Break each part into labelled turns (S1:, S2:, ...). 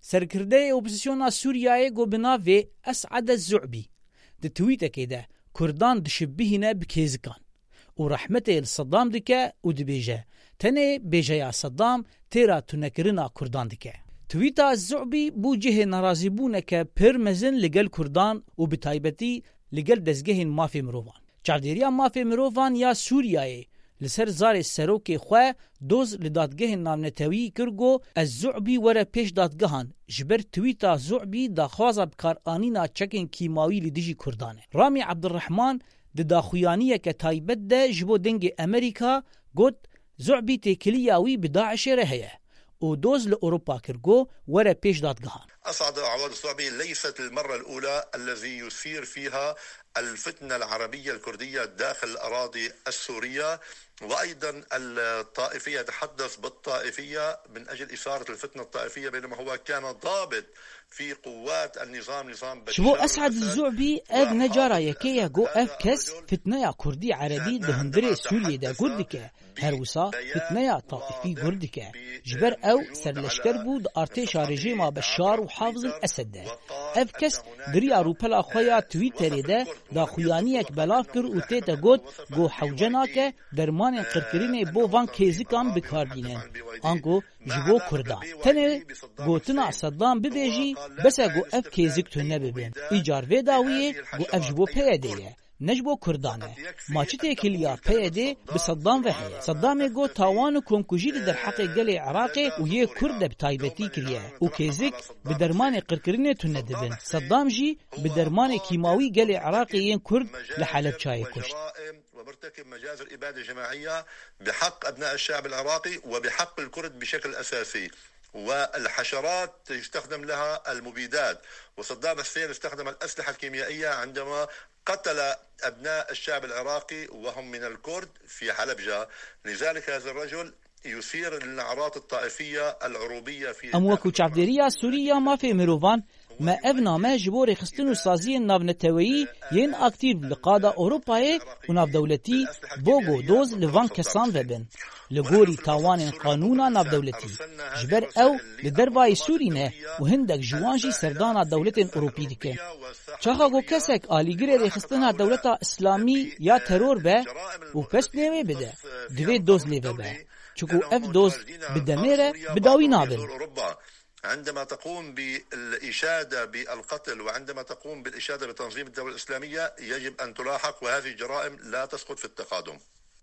S1: سرکرده اپوزیسیونا سوریه گو بناوی اسعد الزعبی ده تویتکی ده کردان دشبهینه بکیزکان و رحمت صدام دکه و دبیجه تنه بیجه یا صدام تیرا تونکرنا کردان دکه. تویتا الزعبی بو جه نرازی بونه که پرمزن لگل کردان و بتایبتی لگل دزگهین مافی مروفان. چاودیریا مافی مروفان یا سوریه لسر زار سروک خواه دوز لدادگه نامنتوی کرگو الزعبی وره پیش دادگهان جبر تویتا زعبی دا خوازا بکار آنینا چکن کیماوی لدیجی کردانه. رامی عبدالرحمن دا خویانیه که تایبت ده جبو دنگ امریکا گوت زعبی تکلیاوی بداعش رهیه و دوز لأوروبا كرغو ورا بيش دادگهان.
S2: أصعد عواد الزعبي ليست المرة الأولى الذي يثير فيها الفتنة العربية الكردية داخل الأراضي السورية، وأيضا الطائفية يتحدث بالطائفية من أجل إثارة الفتنة الطائفية، بينما هو كان ضابط في قوات النظام نظام بشار
S1: شبو أسعد الزعبي أغ نجارة يكيه جو أفكس فتنة كردي عربي دهندري سوريا دا كردكه هروسا فتنة طائفي كردكه جبر أو سرلشكر بود ارتش رژیم بشار و حافظ الأسد ده أفكس دريا روبلا خويا تويتر ده دا خويانيك بلاف كر و تيتا گوت گو حوجناك درمان قرقرين بو وان كيزيكان بكاردينن آنگو جبو كردان تنه گوتنا صدام ببيجي بس گو اف كيزيك تونه ببين ايجار ويداويه گو اف جبو پيديه نجبو كردانه ماچي تكليا پيدي بصدام وهي صدام گو تاوان كونكوجي در حق گل عراقي و يه كرد بتايبتي كريه و كيزيك بدرمان قرقرين تونه دبن صدام جي بدرمان كيماوي گل عراقي ين كرد لحلب چاي كشت
S2: ومرتكب مجازر إبادة جماعية بحق أبناء الشعب العراقي وبحق الكرد بشكل أساسي، والحشرات يستخدم لها المبيدات، وصدام حسين استخدم الأسلحة الكيميائية عندما قتل أبناء الشعب العراقي وهم من الكرد في حلبجة. لذلك هذا الرجل يثير النعرات الطائفية العروبية في
S1: أموكو چاوديريا سوريا ما في مروفان ما ابنامه جبور خستن و سازی ناونتویی ین اکتیو لقادا اوروپای و نافدولتی بوگو دوز لوان کسان وبن لگوری تاوان قانونا نافدولتی جبر او لدربای سورینه و هندک جوانجی سردانا دولت اوروپی دکه چاخا گو کسک آلیگر ریخستنا دولت اسلامی یا ترور به و پس لیوه بده دوی دوز لیوه به چکو اف دوز بدميره بداوي نابل.
S2: عندما تقوم بالإشادة بالقتل وعندما تقوم بالإشادة بتنظيم الدولة الإسلامية يجب أن تلاحق، وهذه الجرائم لا تسقط في التقادم.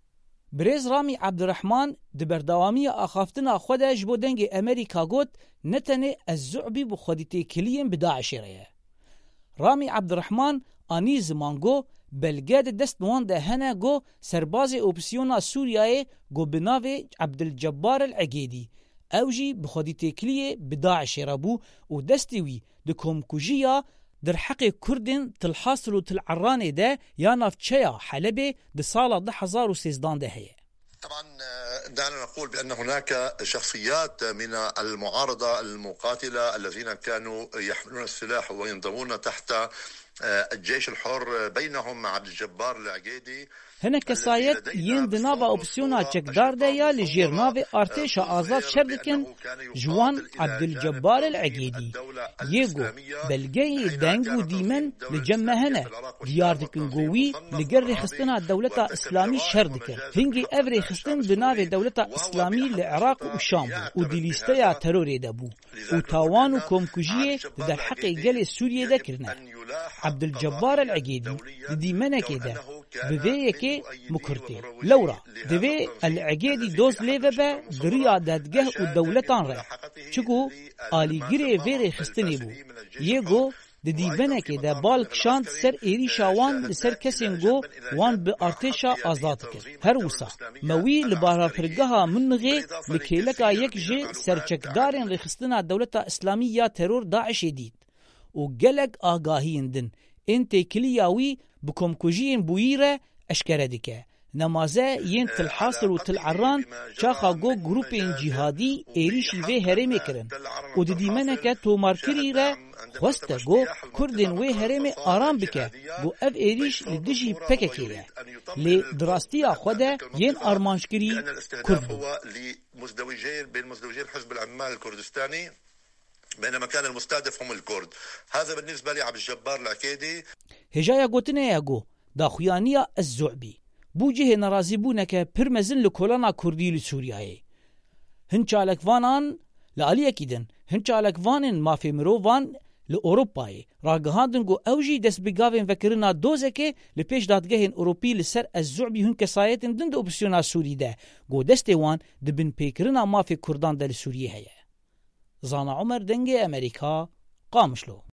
S1: بريز رامي عبد الرحمن دبردوامي أخافتنا خودش بو دنگ أمريكا قوت نتني الزعبي بخودتي كليين بداعش ريه. رامي عبد الرحمن آني زمانگو بلگاد دست نوان ده هنه گو سرباز اوپسیونا سوریای گو بناوی عبدالجبار العقیدی اوجی بخودی تکلیه بداعش رابو و دستوی ده کمکوژیا در حق کردن تلحاصل و تلعرانه ده یا نافچیا حلبه ده سال 2013 ده هیه.
S2: طبعا دعنا نقول بأن هناك شخصيات من المعارضة المقاتلة الذين كانوا يحملون السلاح وينضمون تحت الجيش الحر، بينهم عبد الجبار العقيدي.
S1: هنه کسایت ین دناوا اپسیونا چکدار ده یا لجیرناو ارتش آزاد شردکن جوان عبدالجبار العقیدی یگو بلگی دنگو دیمن لجمع هنه دیار دکن گوی لگر رخستنا دولتا اسلامی شردکن هنگی او رخستن بناو دولتا اسلامی لعراق و شام و دیلیسته تروری ده بو و تاوان و کمکوژی در حق گل سوریه ده کرنه. عبدالجبار العقيدي دي منك ده بذيك مكرتي لورا دبي العقيدي دوز ليفبا دريا دادگه ودولتان را چكو آلي گري ويري خستني بو يگو دي منك ده بالك شاند سر ايري شاوان لسر كسنگو وان بارتشا آزاد كر هر وسا موي لبارا فرقها منغي لكيلكا يك جي سرچكدارين رخستنا دولتا اسلامية ترور داعش ديد و گلک آگاهیندن این تکلیاوی بکم کجین بویره اشکره دکه نمازه ین تلحاصل و تلعران چاخا گو گروپین جهادی ایریشی وی هرمی کرن و دی منکه تومارکری را خوسته گو کردین وی هرمی آرام بکه گو اف ایریش لدجی پکه که لی دراستی خوده ین آرمانشکری کرد
S2: بين مزدوجين حزب العمال الكردستاني بينما كان المستهدف هم الكرد. هذا بالنسبة لعبد الجبار العكيدي.
S1: هجايا قوتنا ياغو داخويانيا الزعبي بوجه نرازي بونك برمزن لكولانا كردي لسوريا هنچالك فانان لعلي اكيدن هنچالك فانن ما في مروفان لأوروباي راقهاندن قو اوجي دس بقاوين فكرنا دوزكي لپیش دادگهن اوروبي لسر الزعبي هن كسايتن دند اوبسيونا سوري ده قو دستيوان دبن بيكرنا ما في كردان دل سوريا هيا. زانا عمر دنگي امريكا قامشلو.